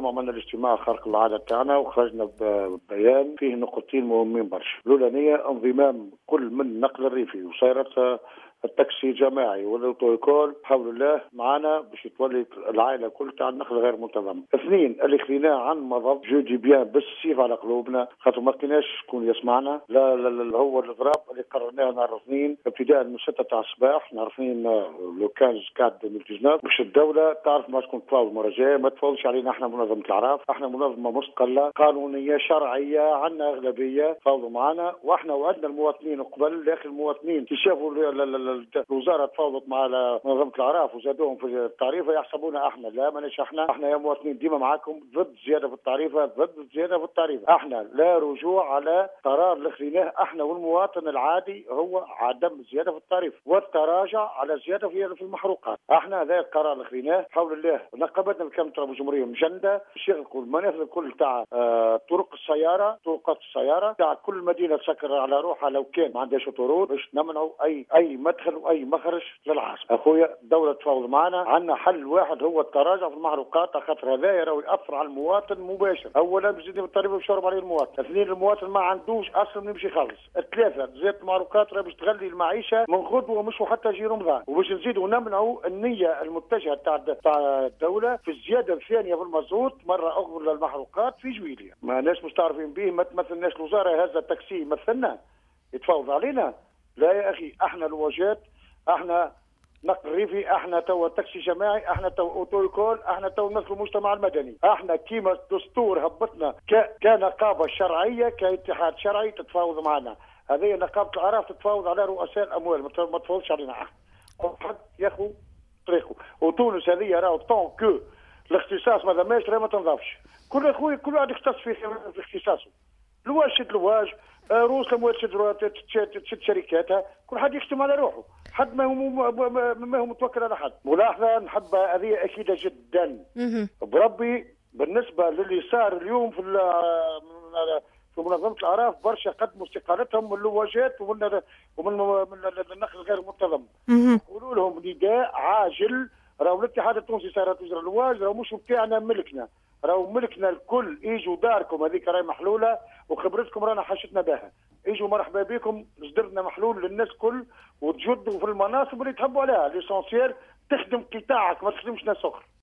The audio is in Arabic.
اليوم عملنا الاجتماع خارق العاده تاعنا وخرجنا ببيان فيه نقطتين مهمين برشا. الاولانيه انضمام كل من نقل الريفي وسيارة التاكسي جماعي والاوتويكول بحول الله معنا باش تولي العائله كل تاع النقل غير منتظم. اثنين اللي خذيناه عن مضض جو دي بيان بالسيف على قلوبنا خاطر ما لقيناش شكون يسمعنا. لا هو الاضراب اللي قررناه نهار الاثنين ابتداء من 6 تاع الصباح نهار الاثنين لو 15 4 2019 باش الدوله تعرف ما تكون تفاوض المره الجايه ما تفاوضش علينا احنا منظمه الاعراف. احنا منظمه مستقله قانونيه شرعيه عندنا اغلبيه تفاوضوا معنا واحنا وعدنا المواطنين قبل لكن المواطنين كي شافوا الوزاره تفاوضت مع منظمه الاعراف وزادوهم في التعريفه يحسبونا احنا لا ماناش احنا يا مواطنين ديما معاكم ضد زياده في التعريفه ضد زياده في التعريفه. احنا لا رجوع على قرار اللي خذيناه احنا والمواطن العادي هو عدم الزياده في التعريف والتراجع على زياده في المحروقات. احنا هذا القرار اللي خذيناه حول الله نقبتنا بكامل طرف الجمهوريه مجنده الشيخ الكل المنافذ الكل تاع طرقات السياره تاع كل مدينه تسكر على روحها لو كان ما عندهاش طرود باش نمنعوا اي مدخل واي مخرج للعاصمه. اخويا الدوله تفاوض معنا عندنا حل واحد هو التراجع في المحروقات خاطر هذا راهو ياثر على المواطن مباشر. اولا بزيد الضريبه ويشرب عليه المواطن. اثنين المواطن ما عندوش اصلا يمشي يخلص. ثلاثه زياده المحروقات راهي باش تغلي المعيشه من غدوه مش حتى يجي رمضان وباش نزيدوا نمنعوا النيه المتجهه تاع الدوله في الزياده الثانيه في المازوت مره اخرى للمحروقات في جويليه. ما ناس مستعرفين به ما تمثلناش الوزاره هذا التاكسي يمثلنا يتفاوض علينا. لا يا اخي احنا الوجات احنا نقل ريفي احنا تو تاكسي جماعي احنا تو اوتويكول احنا تو نمثل المجتمع المدني. احنا كيما الدستور هبطنا كنقابه شرعيه كاتحاد شرعي تتفاوض معنا. هذه نقابه الاعراف تتفاوض على رؤساء الاموال ما تفاوضش علينا احنا. حد ياخذ طريقه. وتونس هذه راهو طون كو الاختصاص ما داماش ما تنضافش. كل اخوي كل واحد يختص في اختصاصه. لواج شد لواج روس الاموال تشد شركاتها كل حد يختم على روحه. حد ما هو متوكل على حد. ملاحظه نحب هذه اكيده جدا بربي بالنسبه للي صار اليوم في منظمه الاعراف برشا قدموا استقالتهم من اللواجات ومن النقل غير منتظم. يقولوا لهم نداء عاجل راهو الاتحاد التونسي صارت وزاره اللواج راهو مش بتاعنا ملكنا راهو ملكنا الكل. ايجوا داركم هذيك راهي محلوله وخبرتكم رانا حاشتنا بها. ايجوا مرحبا بكم صدرنا محلول للناس كل وتجدوا في المناصب اللي تحبوا عليها. ليسونسيال تخدم قطاعك ما تخدمش ناس اخرى.